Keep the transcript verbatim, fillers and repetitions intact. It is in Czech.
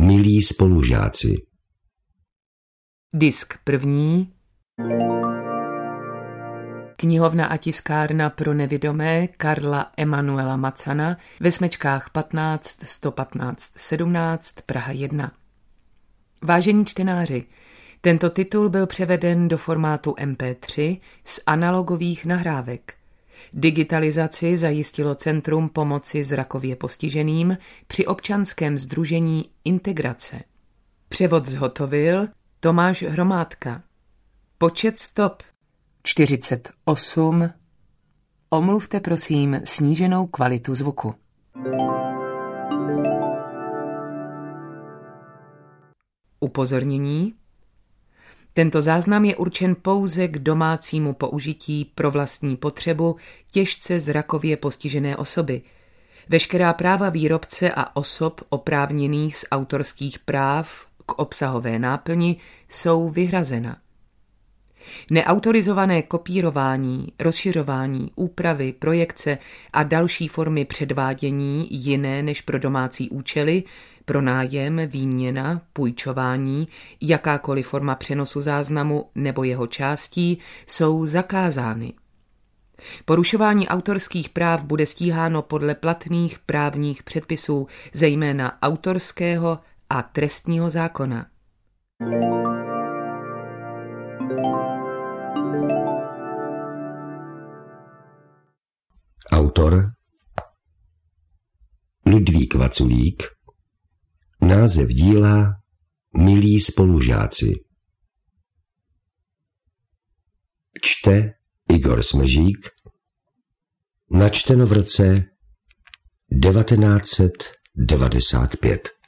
Milí spolužáci. Disk první. Knihovna a tiskárna pro nevidomé Karla Emanuela Macana ve Smečkách patnáct sto patnáct sedmnáct Praha jedna. Vážení čtenáři, tento titul byl převeden do formátu em pé tři z analogových nahrávek. Digitalizaci zajistilo Centrum pomoci zrakově postiženým při občanském sdružení Integrace. Převod zhotovil Tomáš Hromádka. Počet stop čtyřicet osm. Omluvte prosím sníženou kvalitu zvuku. Upozornění. Tento záznam je určen pouze k domácímu použití pro vlastní potřebu těžce zrakově postižené osoby. Veškerá práva výrobce a osob oprávněných z autorských práv k obsahové náplni jsou vyhrazena. Neautorizované kopírování, rozšiřování, úpravy, projekce a další formy předvádění jiné než pro domácí účely, pronájem, výměna, půjčování, jakákoliv forma přenosu záznamu nebo jeho částí jsou zakázány. Porušování autorských práv bude stíháno podle platných právních předpisů, zejména autorského a trestního zákona. Autor Ludvík Vaculík. Název díla Milí spolužáci. Čte Igor Smržík. Načteno v roce devatenáct set devadesát pět.